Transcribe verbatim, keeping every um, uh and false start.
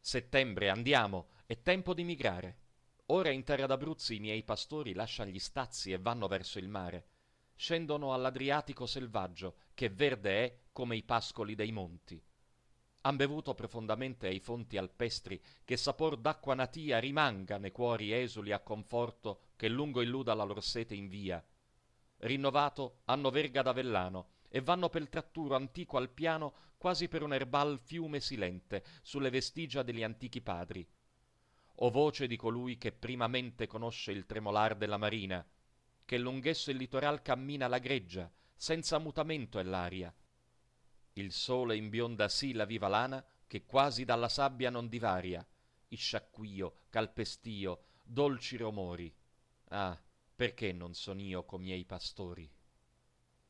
Settembre, andiamo, è tempo di migrare. Ora in terra d'Abruzzo i miei pastori lascian gli stazzi e vanno verso il mare. Scendono all'Adriatico selvaggio, che verde è come i pascoli dei monti. Han bevuto profondamente ai fonti alpestri, che sapor d'acqua natia rimanga ne cuori esuli a conforto che lungo illuda la lor sete invia. Rinnovato hanno verga d'Avellano e vanno pel tratturo antico al piano quasi per un erbal fiume silente sulle vestigia degli antichi padri. O voce di colui che primamente conosce il tremolar della marina, che lunghesso il litoral cammina la greggia, senza mutamento è l'aria. Il sole imbionda sì la viva lana, che quasi dalla sabbia non divaria, isciacquio, calpestio, dolci romori. Ah, perché non son io co miei pastori?